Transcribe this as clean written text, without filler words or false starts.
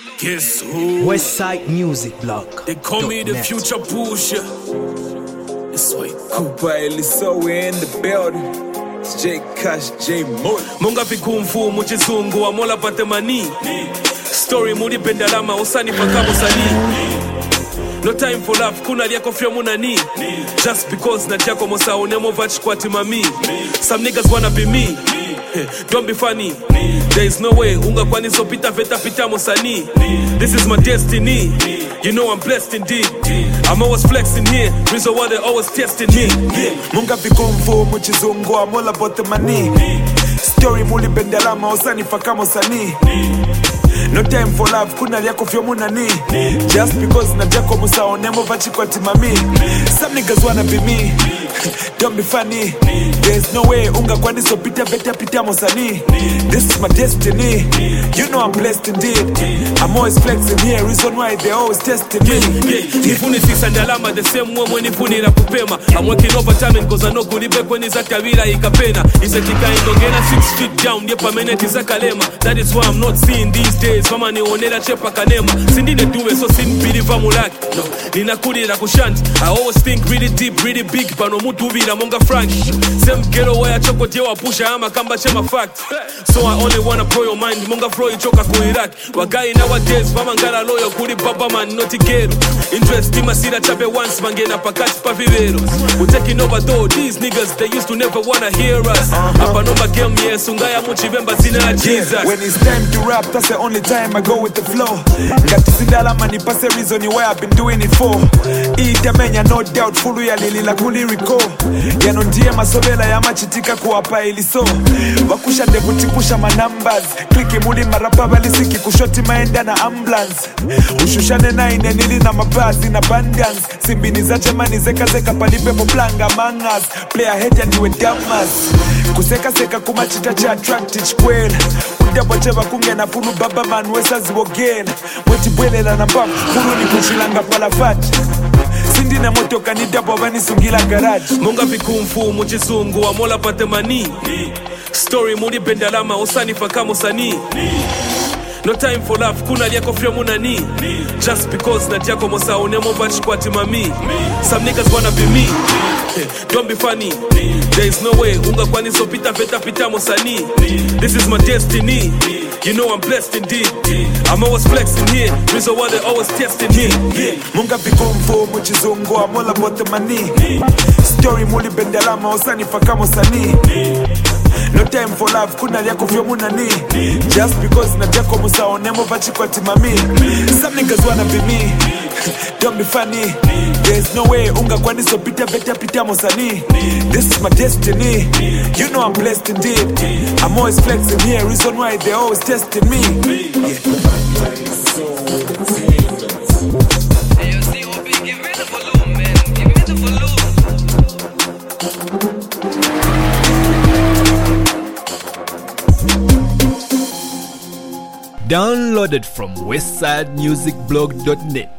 Guess who? Westside Music Blog. They call me the future pusher. It's like Cooper Eliso, we're in the building. It's J Cash, J Mo. Munga fi kumfu muchizungu wa mola pate mani. Story mudi pendalama usani pakamo sani. No time for love, kuna liako fio munani. Just because na tiako mosa unemo vach kwa timami. Some niggas wanna be me. Don't be funny. There is no way unga kwani so pita veta pita mosani. This is my destiny. You know I'm blessed indeed. I'm always flexing here. Reason why they always testing me. Munga vikumfu muchizungu amola bote mani. Story muli bendalama usani fakamo sani. No time for love, kuna liako fio munani. Just because na jako musa onemo vachi kwa timami. Some niggas wanna be me. Don't be funny. There's no way unga kwani so pita veta pita mosani. This is my destiny. You know I'm blessed indeed. I'm always flexing here. Reason why they always testing me. Nifuni sisandalama the same way when nifuni na kupema. I'm working overtime cause I know kulibe kweni za tawira ikapena. Isa tika indongena 6 feet down. Yepa meneti za kalema. That is why I'm not seeing these days. Mama ni onela chepa kanema. Sindine duwe so sinbiriva mulaki. No, ninakulira kushanti. I always think really deep, really big. Pano mutu vira monga frank. Same ghetto where I choko tewa pusha ama kamba chema fact. So I only wanna blow your mind. Monga flow ichoka kuirak. Wagai nowadays mama ngara loyo kuri baba man noti ghetto. Interest in masira chape once mangena pakati pa vivero. We're taking over though. These niggas they used to never wanna hear us. Apa nomba game yes ungaya muchivemba zina Jesus. When it's time to rap, that's the only time I go with the flow. Got to see that money pass the reason why I've been doing it for. Itamenya no doubt fulu ya lili la kuliriko. Yanondie masobela ya machitika kuwapa iliso. Wakusha ndevu tipusha ma numbers. Kliki muli marapa balisiki kushoti maenda na ambulance. Ushushane na inenili na mabazi na bandans. Simbini za jamani zeka palipe moplanga mangas. Player head and you damas. Kuseka seka kumachita cha attractive kwela. Boche bakunge na fulu baba man wesa ziwogela. Mweti bwele na namba fulu ni kuchilanga palafati. Sindi na moto kanida bobani sungila garage. Munga vikumfu muchizungu wa mola pate mani. Story mudi bendalama usani fakamo sani. No time for love, kuna liako fio munani. Just because na tiako mosa unemo vachi kwa timami. Some niggas wanna be me. Don't be funny. There is no way unga kwani so pita veta pita mosani. This is my destiny. You know I'm blessed indeed. I'm always flexing here. Reason why they always testing me. Munga vikumfu muchizungu amola bote mani. Story muli bendalama usani fakamo sani. No time for love, kuna liako fio munani. Just because na jako musa onemo vachi kwa timami. Some niggas wanna be me. Don't be funny. There's no way unga kwani so pita veta pita mosani. This is my destiny. You know I'm blessed indeed. I'm always flexing here. Reason why they always testing me. Downloaded from westsidemusicblog.net.